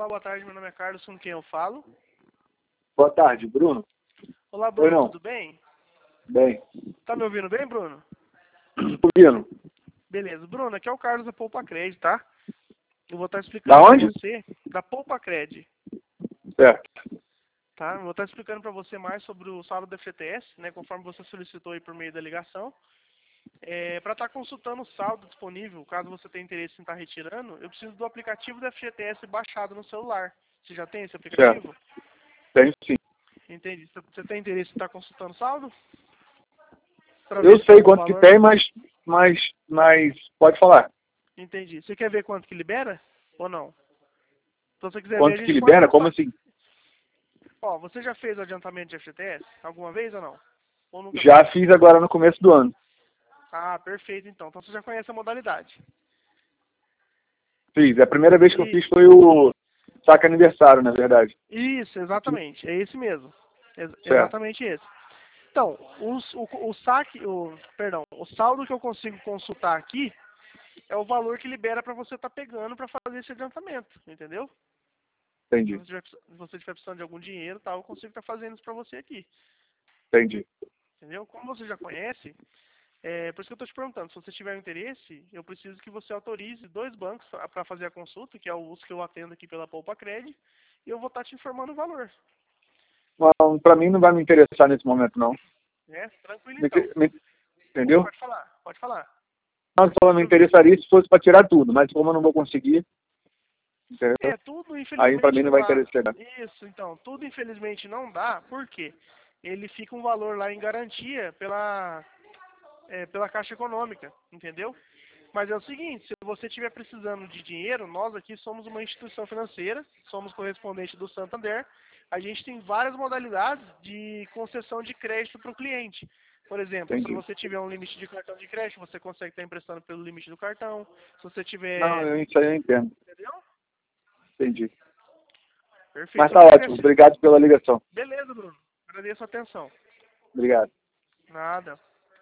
Olá, boa tarde, meu nome é Carlos, com quem eu falo? Boa tarde, Bruno. Olá, Oi, Bruno, não. tudo bem? Bem, Tá me ouvindo bem, Bruno? ouvindo. Beleza, Bruno, aqui é o Carlos da Poupa Cred, tá? Eu vou estar Da explicando pra onde? você, da Poupa Cred, Certo. tá? Eu vou estar explicando pra você mais sobre o saldo do FGTS, né, conforme você solicitou aí por meio da ligação. Para estar consultando o saldo disponível, caso você tenha interesse em estar retirando, eu preciso do aplicativo do FGTS baixado no celular. Você já tem esse Certo. aplicativo? Tenho sim. Entendi. Você tem interesse em estar consultando o saldo? Para ver Eu se sei algum quanto que valor. tem, mas pode falar. Entendi. Você quer ver quanto que libera? Ou não? Então, se você quiser ver, a Quanto que gente pode libera? Como contar. assim? Ó, você já fez o adiantamento de FGTS? Alguma vez ou não? Ou nunca fez? Já fiz agora no começo do ano. Ah, perfeito então. Então você já conhece a modalidade. Fiz. A primeira vez que eu fiz Isso. foi o saque aniversário, na verdade. Isso, exatamente. É esse mesmo. Certo. Exatamente esse. Então, o saque, perdão, o saldo que eu consigo consultar aqui é o valor que libera para você estar pegando para fazer esse adiantamento, entendeu? Se Entendi. você estiver precisando de algum dinheiro, tal, eu consigo estar fazendo isso para você aqui, Entendi. entendeu? Como você já conhece, por isso que eu estou te perguntando, se você tiver interesse, eu preciso que você autorize 2 bancos para fazer a consulta, que é os que eu atendo aqui pela Poupa Cred, e eu vou estar te informando o valor, Para mim não vai me interessar nesse momento, não. né? Tranquilo então. Entendeu? Pode falar, pode falar. Não, só Tô te me ouvindo. interessaria se fosse para tirar tudo, mas como eu não vou conseguir, entendeu? Tudo Aí para infelizmente mim não não vai dá. interessar. Isso, então, tudo infelizmente não dá, por quê? Ele fica um valor lá em garantia pela Caixa Econômica, entendeu? Mas é o seguinte, se você estiver precisando de dinheiro, nós aqui somos uma instituição financeira, somos correspondente do Santander, a gente tem várias modalidades de concessão de crédito para o cliente. Por exemplo, se Entendi. você tiver um limite de cartão de crédito, você consegue estar emprestando pelo limite do cartão. Se você Não, tiver... isso aí eu entendo. Entendeu? Entendi. Mas Perfeito. Eu tá vou ótimo. agradecer. Obrigado pela ligação. Beleza, Bruno. Agradeço a atenção. Obrigado. Nada.